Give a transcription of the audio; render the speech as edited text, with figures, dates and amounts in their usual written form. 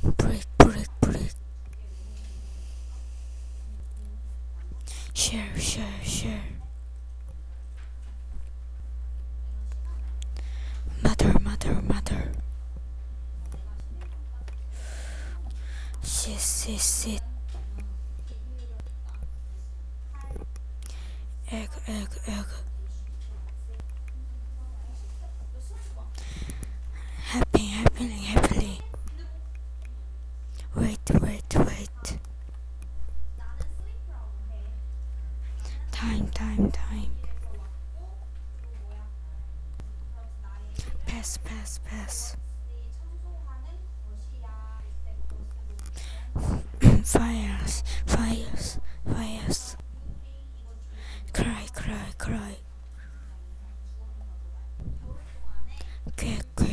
break, break, break. Share, share, share. Mother, mother, mother. Sit, sit, sit. Egg, egg, egg. Happy, happily, happily. Wait, wait, wait. Time, time, time. Pass, pass, pass. Fires, fires, fires. Cry, cry, cry. Quick, quick.